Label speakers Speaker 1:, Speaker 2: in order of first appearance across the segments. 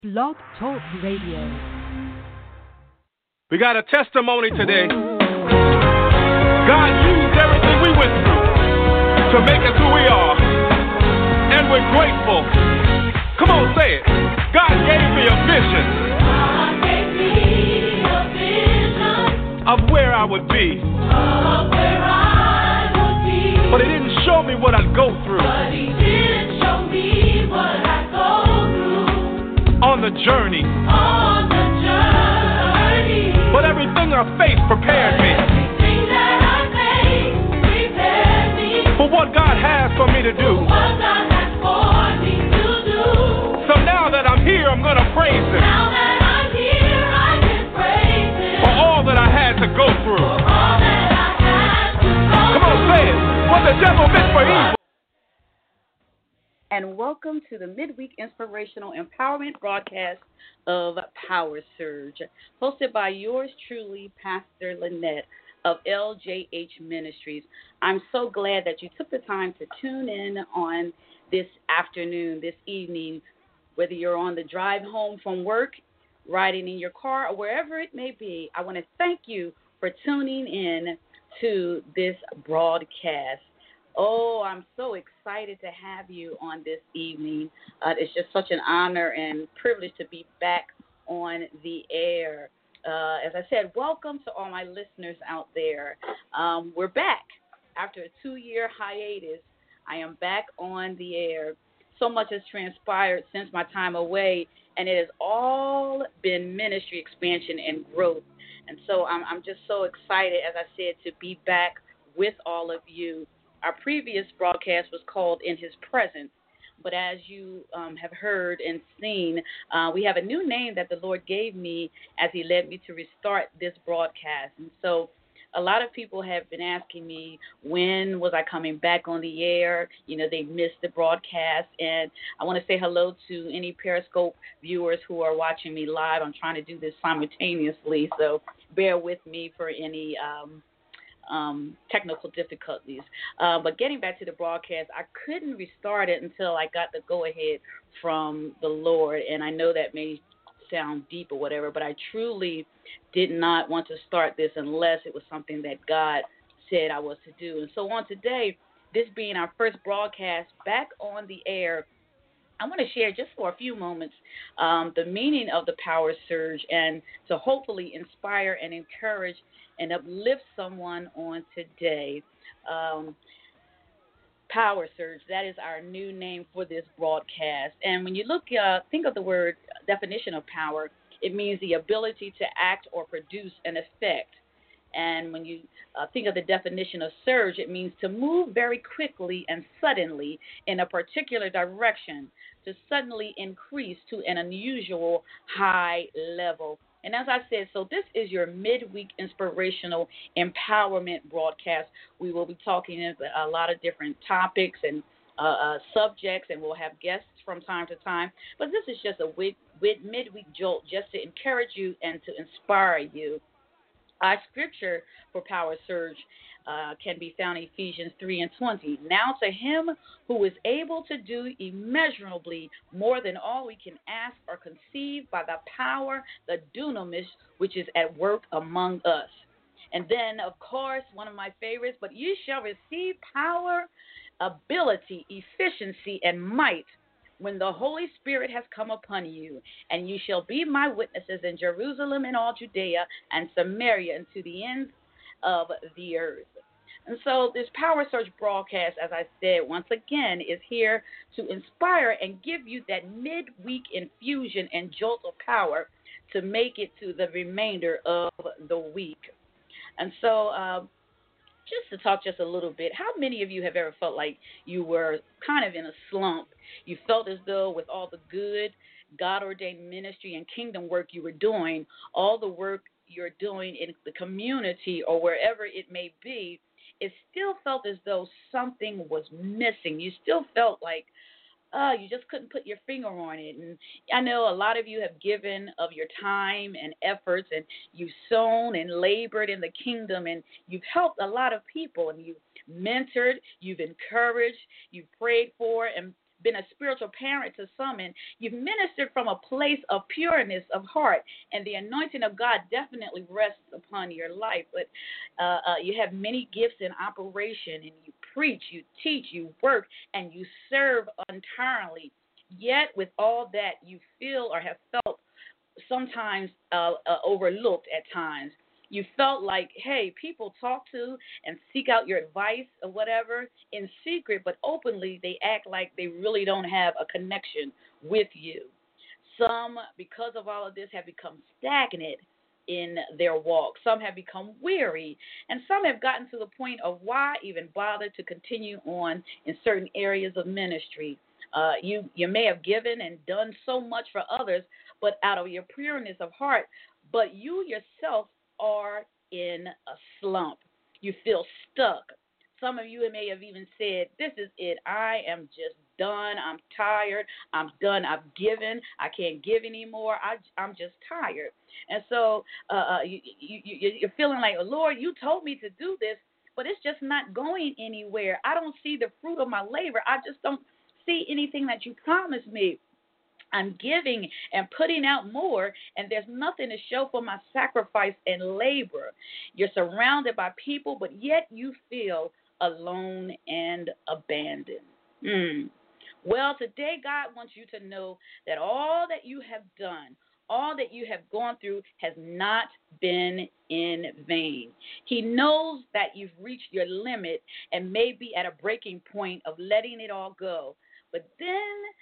Speaker 1: Blog Talk Radio.
Speaker 2: We got a testimony today. God used everything we went through to make us who we are. And we're grateful. Come on, say it. God gave me a vision.
Speaker 3: God gave me a vision
Speaker 2: of where I would be. But He didn't show me what I'd go through. On the journey. But everything I faced prepared me. For what God has for me to do. So now that I'm here, I'm going to praise Him. For all that I had to go through. Come on, say it. What the devil meant for evil.
Speaker 4: And welcome to the Midweek Inspirational Empowerment broadcast of Power Surge, hosted by yours truly, Pastor Lynette of LJH Ministries. I'm so glad that you took the time to tune in on this afternoon, this evening, whether you're on the drive home from work, riding in your car, or wherever it may be. I want to thank you for tuning in to this broadcast. Oh, I'm so excited to have you on this evening. It's just such an honor and privilege to be back on the air. As I said, welcome to all my listeners out there. We're back after a 2-year hiatus. I am back on the air. So much has transpired since my time away, and it has all been ministry expansion and growth. And so I'm just so excited, as I said, to be back with all of you. Our previous broadcast was called In His Presence, but as you have heard and seen, we have a new name that the Lord gave me as He led me to restart this broadcast. And so a lot of people have been asking me, when was I coming back on the air? You know, they missed the broadcast, and I want to say hello to any Periscope viewers who are watching me live. I'm trying to do this simultaneously, so bear with me for any technical difficulties. But getting back to the broadcast, I couldn't restart it until I got the go-ahead from the Lord. And I know that may sound deep or whatever, but I truly did not want to start this unless it was something that God said I was to do. And so on today, this being our first broadcast back on the air, I want to share just for a few moments the meaning of the Power Surge and to hopefully inspire and encourage and uplift someone on today. Power Surge, that is our new name for this broadcast. And when you think of the word definition of power, it means the ability to act or produce an effect. And when you think of the definition of surge, it means to move very quickly and suddenly in a particular direction, to suddenly increase to an unusual high level. And as I said, so this is your midweek inspirational empowerment broadcast. We will be talking a lot of different topics and subjects, and we'll have guests from time to time. But this is just a midweek jolt just to encourage you and to inspire you. Our scripture for Power Surge can be found in Ephesians 3:20. Now to Him who is able to do immeasurably more than all we can ask or conceive by the power, the dunamis, which is at work among us. And then, of course, one of my favorites, but you shall receive power, ability, efficiency, and might when the Holy Spirit has come upon you, and you shall be my witnesses in Jerusalem and all Judea and Samaria and to the ends of the earth. And so this Power Surge broadcast, as I said, once again, is here to inspire and give you that midweek infusion and jolt of power to make it to the remainder of the week. And so just to talk just a little bit, how many of you have ever felt like you were kind of in a slump? You felt as though with all the good God-ordained ministry and kingdom work you were doing, all the work you're doing in the community or wherever it may be, it still felt as though something was missing. You still felt like you just couldn't put your finger on it. And I know a lot of you have given of your time and efforts, and you've sown and labored in the kingdom, and you've helped a lot of people, and you've mentored, you've encouraged, you've prayed for, and been a spiritual parent to some, and you've ministered from a place of pureness of heart, and the anointing of God definitely rests upon your life. But you have many gifts in operation, and you preach, you teach, you work, and you serve entirely. Yet, with all that, you feel or have felt sometimes overlooked at times. You felt like, hey, people talk to and seek out your advice or whatever in secret, but openly they act like they really don't have a connection with you. Some, because of all of this, have become stagnant in their walk. Some have become weary, and some have gotten to the point of why even bother to continue on in certain areas of ministry. You may have given and done so much for others, but out of your pureness of heart, but you yourself are in a slump. You feel stuck. Some of you may have even said, this is it. I am just done. I'm tired. I'm done. I've given. I can't give anymore. I'm just tired. And so you're feeling like, Lord, you told me to do this, but it's just not going anywhere. I don't see the fruit of my labor. I just don't see anything that you promised me. I'm giving and putting out more, and there's nothing to show for my sacrifice and labor. You're surrounded by people, but yet you feel alone and abandoned. Well, today God wants you to know that all that you have done, all that you have gone through has not been in vain. He knows that you've reached your limit and may be at a breaking point of letting it all go. But then,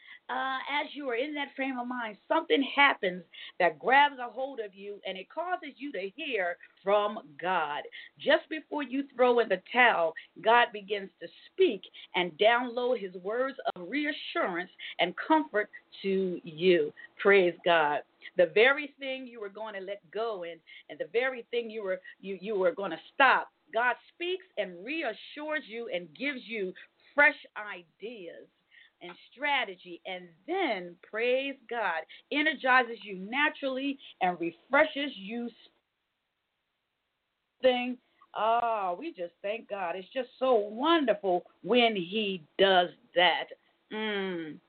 Speaker 4: as you are in that frame of mind, something happens that grabs a hold of you, and it causes you to hear from God. Just before you throw in the towel, God begins to speak and download his words of reassurance and comfort to you. Praise God. The very thing you were going to let go and the very thing you were going to stop, God speaks and reassures you and gives you fresh ideas and strategy, and then, praise God, energizes you naturally and refreshes you. We just thank God. It's just so wonderful when he does that. And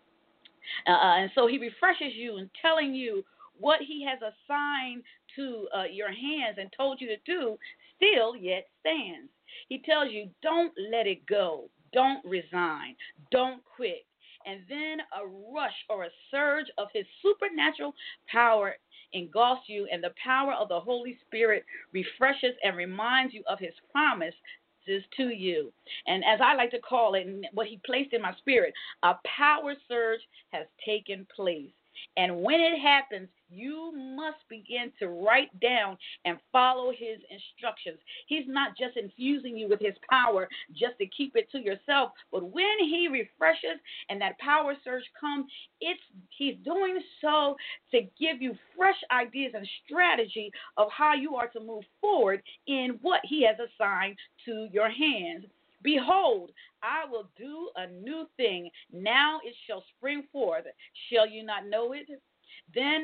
Speaker 4: so he refreshes you and telling you what he has assigned to your hands and told you to do still yet stands. He tells you, don't let it go. Don't resign. Don't quit. And then a rush or a surge of his supernatural power engulfs you, and the power of the Holy Spirit refreshes and reminds you of his promises to you. And as I like to call it, and what he placed in my spirit, a power surge has taken place. And when it happens, you must begin to write down and follow his instructions. He's not just infusing you with his power just to keep it to yourself, but when he refreshes and that power surge comes, he's doing so to give you fresh ideas and strategy of how you are to move forward in what he has assigned to your hands. Behold, I will do a new thing. Now it shall spring forth. Shall you not know it? Then,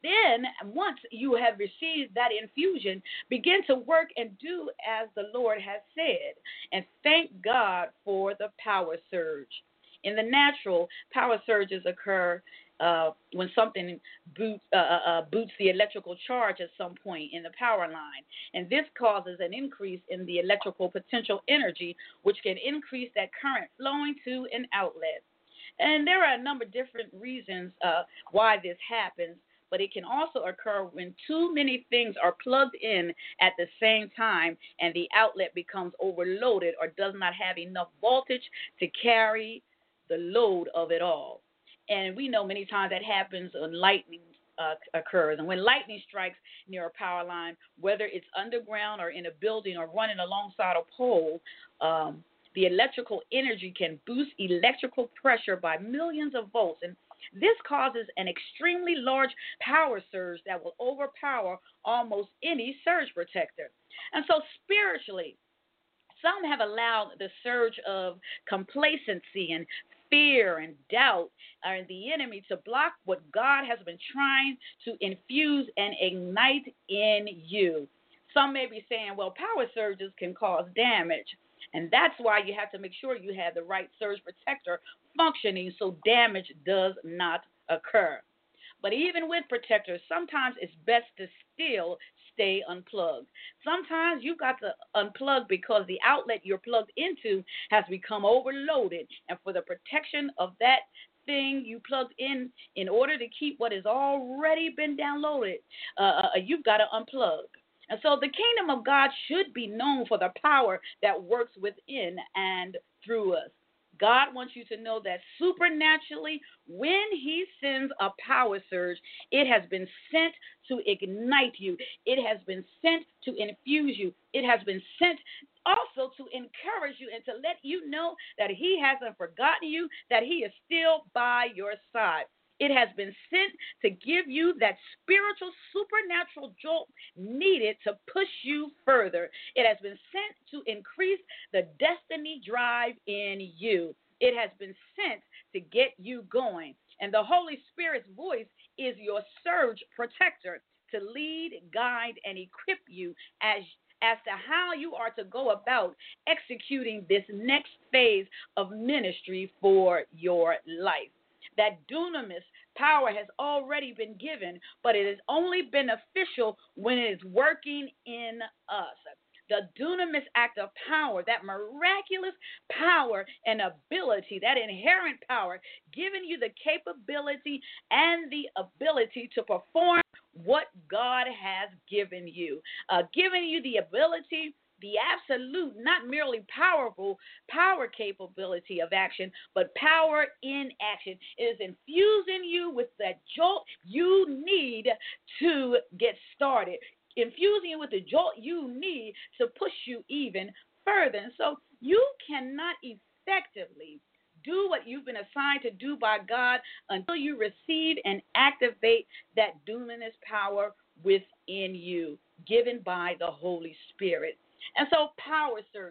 Speaker 4: once you have received that infusion, begin to work and do as the Lord has said. And thank God for the power surge. In the natural, power surges occur when something boots the electrical charge at some point in the power line. And this causes an increase in the electrical potential energy, which can increase that current flowing to an outlet. And there are a number of different reasons why this happens, but it can also occur when too many things are plugged in at the same time and the outlet becomes overloaded or does not have enough voltage to carry the load of it all. And we know many times that happens when lightning occurs. And when lightning strikes near a power line, whether it's underground or in a building or running alongside a pole, the electrical energy can boost electrical pressure by millions of volts. And this causes an extremely large power surge that will overpower almost any surge protector. And so spiritually, some have allowed the surge of complacency and fear and doubt and the enemy to block what God has been trying to infuse and ignite in you. Some may be saying, well, power surges can cause damage. And that's why you have to make sure you have the right surge protector functioning so damage does not occur. But even with protectors, sometimes it's best to still stay unplugged. Sometimes you've got to unplug because the outlet you're plugged into has become overloaded. And for the protection of that thing you plugged in order to keep what has already been downloaded, you've got to unplug. And so the kingdom of God should be known for the power that works within and through us. God wants you to know that supernaturally, when he sends a power surge, it has been sent to ignite you. It has been sent to infuse you. It has been sent also to encourage you and to let you know that he hasn't forgotten you, that he is still by your side. It has been sent to give you that spiritual, supernatural jolt needed to push you further. It has been sent to increase the destiny drive in you. It has been sent to get you going. And the Holy Spirit's voice is your surge protector to lead, guide, and equip you as to how you are to go about executing this next phase of ministry for your life. That dunamis power has already been given, but it is only beneficial when it is working in us. The dunamis act of power, that miraculous power and ability, that inherent power, giving you the capability and the ability to perform what God has given you, giving you the ability, the absolute, not merely powerful, power capability of action, but power in action. It is infusing you with that jolt you need to get started, infusing you with the jolt you need to push you even further. And so you cannot effectively do what you've been assigned to do by God until you receive and activate that dunamis power within you, given by the Holy Spirit. And so power surge.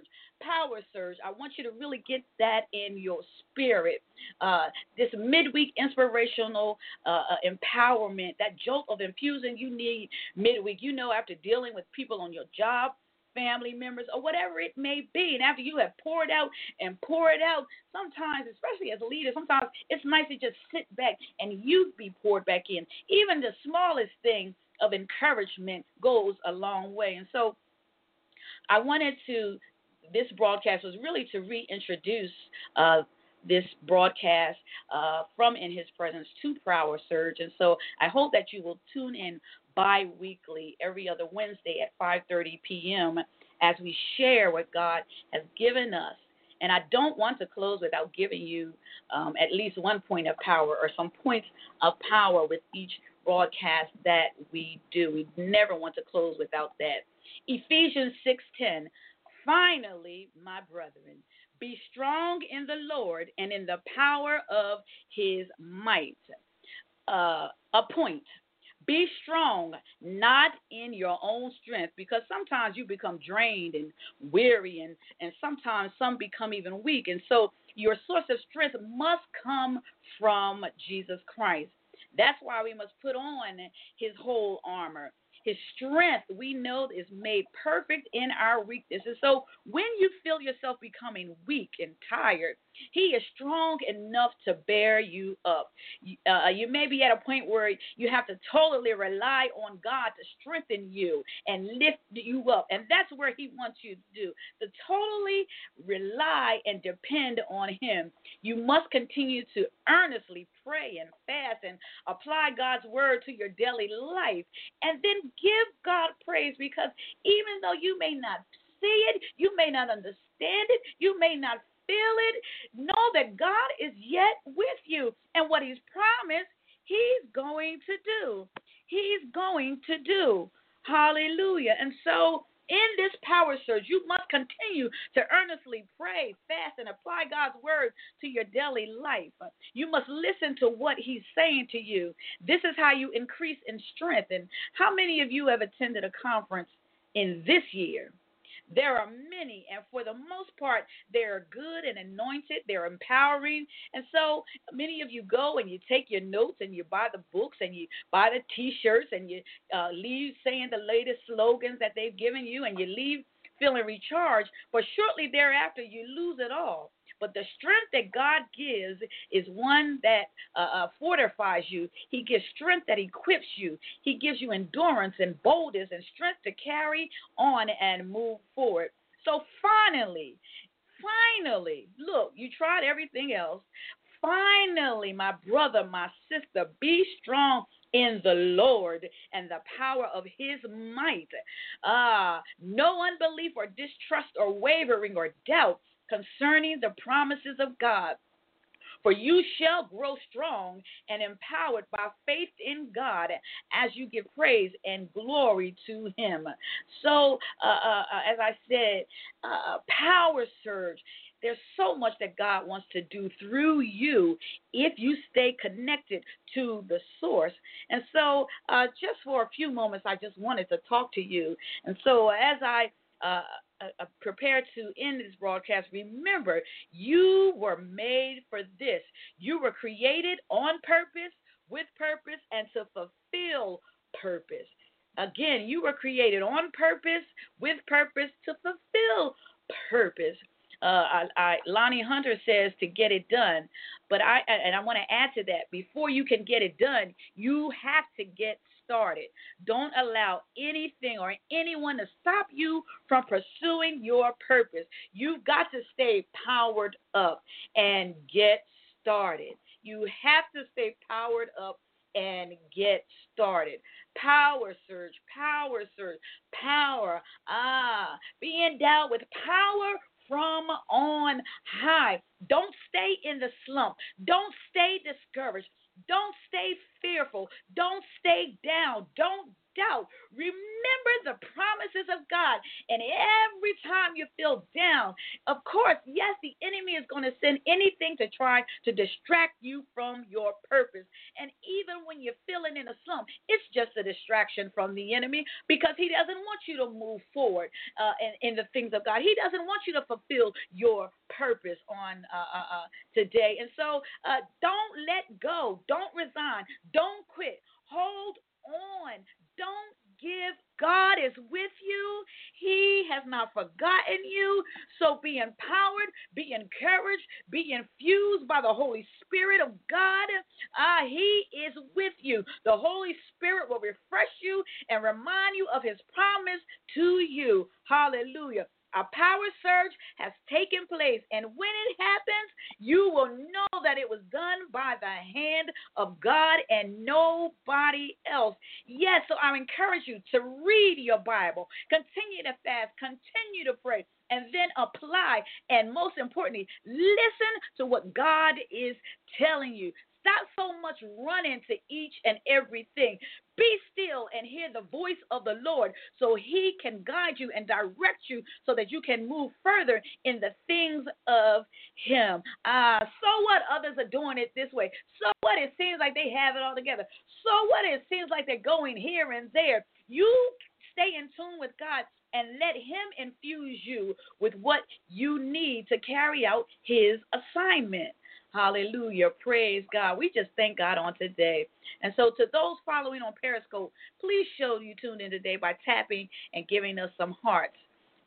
Speaker 4: I want you to really get that in your spirit. This midweek inspirational empowerment, that jolt of infusing you need midweek. You know, after dealing with people on your job, family members, or whatever it may be, and after you have poured out, sometimes, especially as a leader, sometimes it's nice to just sit back and you be poured back in. Even the smallest thing of encouragement goes a long way. And so I wanted to, this broadcast was really to reintroduce this broadcast from In His Presence to Power Surge. And so I hope that you will tune in bi-weekly, every other Wednesday at 5:30 p.m. as we share what God has given us. And I don't want to close without giving you at least one point of power or some points of power with each broadcast that we do. We never want to close without that. Ephesians 6:10, finally, my brethren, be strong in the Lord and in the power of his might. Be strong, not in your own strength, because sometimes you become drained and weary, and sometimes some become even weak. And so your source of strength must come from Jesus Christ. That's why we must put on his whole armor. His strength, we know, is made perfect in our weaknesses. So when you feel yourself becoming weak and tired, he is strong enough to bear you up. You may be at a point where you have to totally rely on God to strengthen you and lift you up. And that's where he wants you to do, to totally rely and depend on him. You must continue to earnestly pray and fast and apply God's word to your daily life. And then give God praise, because even though you may not see it, you may not understand it, you may not feel it, know that God is yet with you. And what he's promised, he's going to do. He's going to do. Hallelujah. And so in this power surge, you must continue to earnestly pray, fast, and apply God's word to your daily life. You must listen to what he's saying to you. This is how you increase in strength. And how many of you have attended a conference in this year? There are many, and for the most part, they're good and anointed. They're empowering. And so many of you go and you take your notes and you buy the books and you buy the T-shirts and you leave saying the latest slogans that they've given you, and you leave feeling recharged, but shortly thereafter you lose it all. But the strength that God gives is one that fortifies you. He gives strength that equips you. He gives you endurance and boldness and strength to carry on and move forward. So finally, look, you tried everything else. Finally, my brother, my sister, be strong in the Lord and the power of his might. No unbelief or distrust or wavering or doubt concerning the promises of God. For you shall grow strong and empowered by faith in God as you give praise and glory to him. So, as I said, power surge. There's so much that God wants to do through you if you stay connected to the source. And so just for a few moments, I just wanted to talk to you. And so as I prepare to end this broadcast, remember, you were made for this. You were created on purpose, with purpose, and to fulfill purpose. Again, you were created on purpose, with purpose, to fulfill purpose. Lonnie Hunter says to get it done, but I want to add to that. Before you can get it done, you have to get started. Don't allow anything or anyone to stop you from pursuing your purpose. You've got to stay powered up and get started. You have to stay powered up and get started. Power surge, power. Be endowed with power from on high. Don't stay in the slump. Don't stay discouraged. Don't stay fearful. Don't stay down. Don't doubt. Remember the promises of God. And every time you feel down, of course, yes, the enemy is going to send anything to try to distract you from your purpose. And even when you're feeling in a slump, it's just a distraction from the enemy, because he doesn't want you to move forward in the things of God. He doesn't want you to fulfill your purpose on today. And so don't let go. Don't resign. Don't quit. Hold on. Don't give. God is with you. He has not forgotten you. So be empowered, be encouraged, be infused by the Holy Spirit of God. He is with you. The Holy Spirit will refresh you and remind you of his promise to you. Hallelujah. A power surge has taken place, and when it happens, you will know that it was done by the hand of God and nobody else. Yes, so I encourage you to read your Bible, continue to fast, continue to pray, and then apply, and most importantly, listen to what God is telling you. Stop so much running to each and everything. Be still and hear the voice of the Lord so he can guide you and direct you so that you can move further in the things of him. So what? Others are doing it this way. So what? It seems like they have it all together. So what? It seems like they're going here and there. You stay in tune with God and let him infuse you with what you need to carry out his assignment. Hallelujah. Praise God. We just thank God on today. And so to those following on Periscope, please show you tuned in today by tapping and giving us some hearts.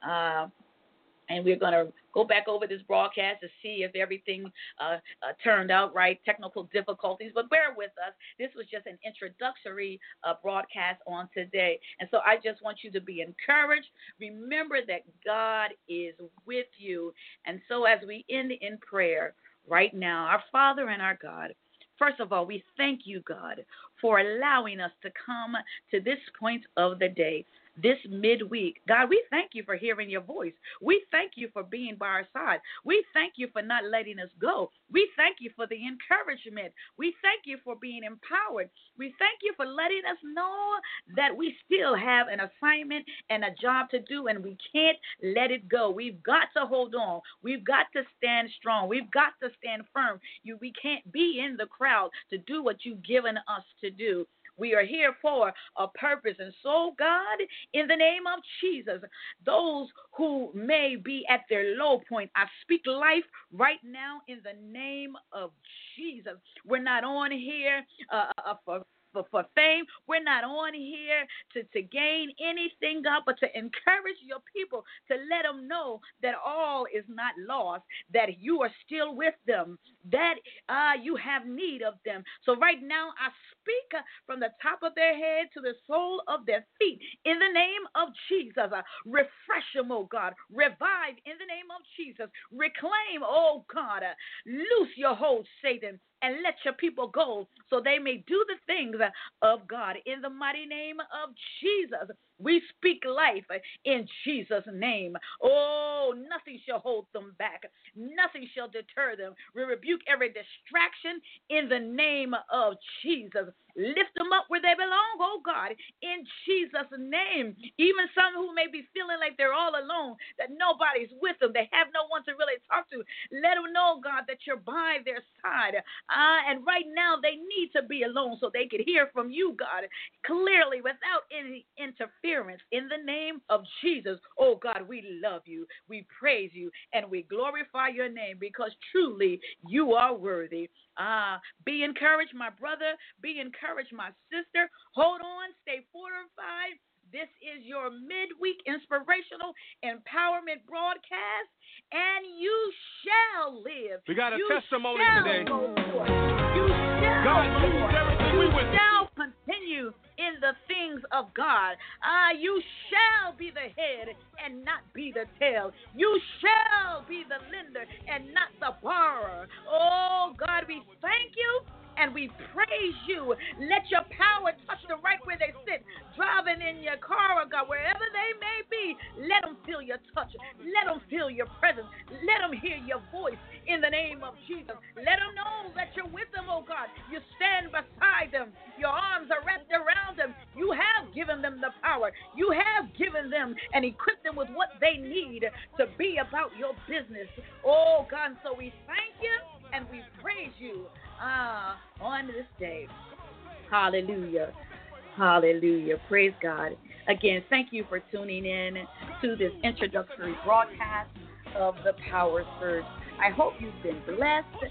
Speaker 4: And we're going to go back over this broadcast to see if everything turned out right, technical difficulties. But bear with us. This was just an introductory broadcast on today. And so I just want you to be encouraged. Remember that God is with you. And so as we end in prayer right now, our Father and our God, first of all, we thank you, God, for allowing us to come to this point of the day, this midweek. God, we thank you for hearing your voice. We thank you for being by our side. We thank you for not letting us go. We thank you for the encouragement. We thank you for being empowered. We thank you for letting us know that we still have an assignment and a job to do, and we can't let it go. We've got to hold on. We've got to stand strong. We've got to stand firm. We can't be in the crowd to do what you've given us to do. We are here for a purpose. And so, God, in the name of Jesus, those who may be at their low point, I speak life right now in the name of Jesus. We're not on here for for fame. We're not on here to gain anything, God, but to encourage your people, to let them know that all is not lost, that you are still with them, that you have need of them. So right now, I speak from the top of their head to the sole of their feet in the name of Jesus. Refresh them, oh God. Revive in the name of Jesus. Reclaim, oh God. Loose your hold, Satan, and let your people go so they may do the things of God. In the mighty name of Jesus, we speak life in Jesus' name. Oh, nothing shall hold them back. Nothing shall deter them. We rebuke every distraction in the name of Jesus. Lift them up where they belong, oh God, in Jesus' name. Even some who may be feeling like they're all alone, that nobody's with them, they have no one to really talk to. Let them know, God, that you're by their side. And right now they need to be alone so they can hear from you, God, clearly without any interference. In the name of Jesus, oh God, we love you, we praise you, and we glorify your name because truly you are worthy. Be encouraged, my brother. Be encouraged, my sister. Hold on. Stay fortified. This is your midweek inspirational empowerment broadcast, and you shall live.
Speaker 2: We got a testimony today.
Speaker 4: You shall
Speaker 2: God used everything we went through.
Speaker 4: shall continue in the things of God. You shall be the head and not be the tail. You shall be the lender and not the borrower. Oh, God, we thank you and we praise you. Let your power touch them right where they sit, driving in your car, oh God, wherever they may be. Let them feel your touch. Let them feel your presence. Let them hear your voice in the name of Jesus. Let them know that you're with them, oh God. You stand beside them. Your arms are wrapped around them. You have given them the power. You have given them and equipped them with what they need to be about your business. Oh God, so we thank you and we praise you on this day. Hallelujah. Hallelujah. Praise God. Again, thank you for tuning in to this introductory broadcast of the Power Surge. I hope you've been blessed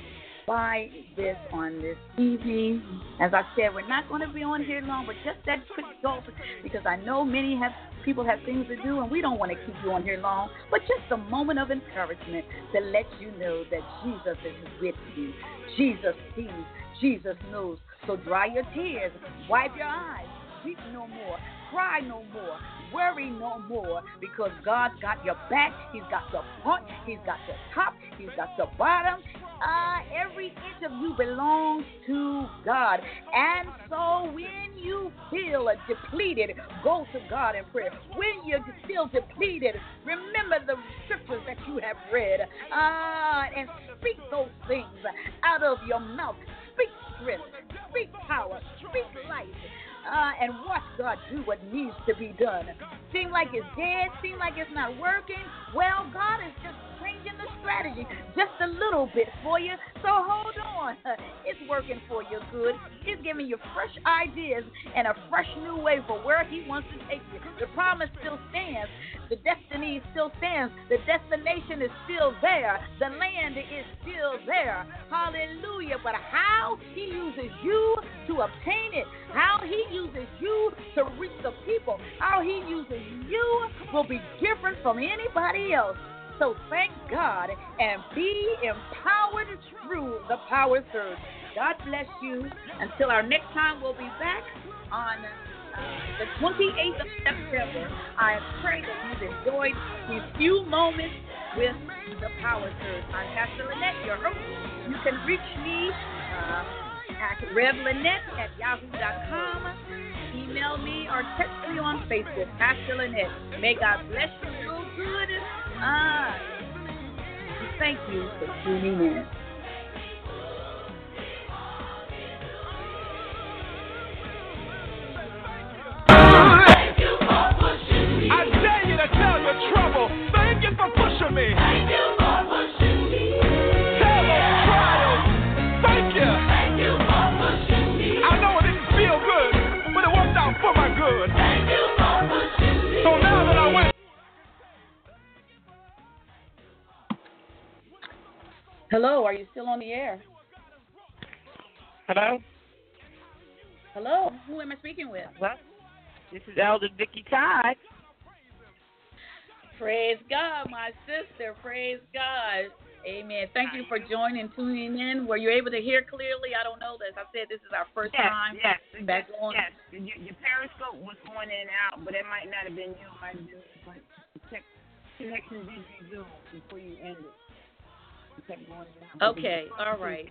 Speaker 4: by this on this evening. As I said, we're not going to be on here long, but just that quick gulp, because I know many people have things to do, and we don't want to keep you on here long, but just a moment of encouragement to let you know that Jesus is with you. Jesus sees, Jesus knows. So dry your tears, wipe your eyes, weep no more, cry no more, worry no more, because God's got your back. He's got the front, He's got the top, He's got the bottom. Every inch of you belongs to God. And so when you feel depleted, go to God in prayer. When you feel depleted, remember the scriptures that you have read, and speak those things out of your mouth. Speak strength, speak power, speak life. And watch God do what needs to be done. Seem like it's dead, seem like it's not working. Well, God is just changing the strategy just a little bit for you. So hold on. It's working for your good. He's giving you fresh ideas and a fresh new way for where He wants to take you. The promise still stands. The destiny still stands. The destination is still there. The land is still there. Hallelujah. But how He uses you to obtain it, how He uses you to reach the people, how He uses you will be different from anybody else. So thank God and be empowered through the Power Surge. God bless you. Until our next time, we'll be back on the 28th of September. I pray that you've enjoyed these few moments with the Power Surge. I'm Pastor Lynette, your host. You can reach me at revlynette@yahoo.com. Email me or text me on Facebook, Pastor Lynette. May God bless you real good. Thank you for tuning in.
Speaker 2: I dare you to tell your trouble. Thank you for pushing me.
Speaker 3: Thank you for pushing me.
Speaker 2: Tell those trials. Thank you.
Speaker 3: Thank you for pushing me.
Speaker 2: I know it didn't feel good, but it worked out for my good.
Speaker 3: Thank you for pushing me.
Speaker 2: So now that I went.
Speaker 4: Hello, are you still on the air?
Speaker 5: Hello?
Speaker 4: Hello, who am I speaking with?
Speaker 5: Well, this is Elder Vicky Todd.
Speaker 4: Praise God, my sister. Praise God. Amen. Thank you for joining, tuning in. Were you able to hear clearly? I don't know. As I said, this is our first time back on.
Speaker 5: Yes, your Periscope was going in and out, but it might not have been you. It might have been the connection did resume before you ended. It kept going in and out.
Speaker 4: Okay, all right.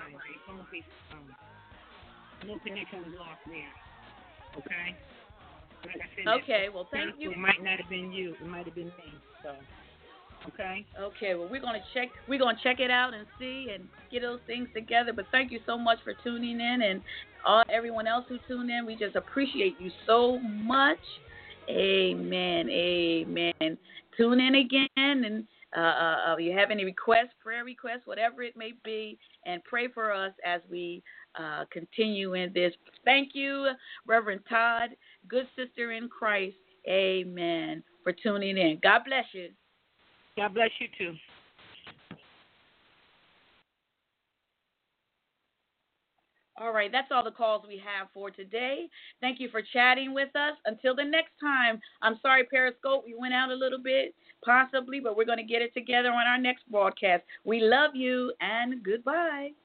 Speaker 5: No connection was lost there. Okay? Like I said,
Speaker 4: okay, well, thank you.
Speaker 5: It might not have been you. It might have been me. So, okay?
Speaker 4: Okay, well, we're gonna check it out and see and get those things together. But thank you so much for tuning in, and everyone else who tuned in. We just appreciate you so much. Amen. Amen. Tune in again, and if you have any requests, prayer requests, whatever it may be, and pray for us as we continue in this. Thank you, Reverend Todd, good sister in Christ. Amen. For tuning in. God bless you.
Speaker 5: God bless you too.
Speaker 4: All right, that's all the calls we have for today. Thank you for chatting with us. Until the next time, I'm sorry, Periscope, we went out a little bit, possibly, but we're going to get it together on our next broadcast. We love you, and goodbye.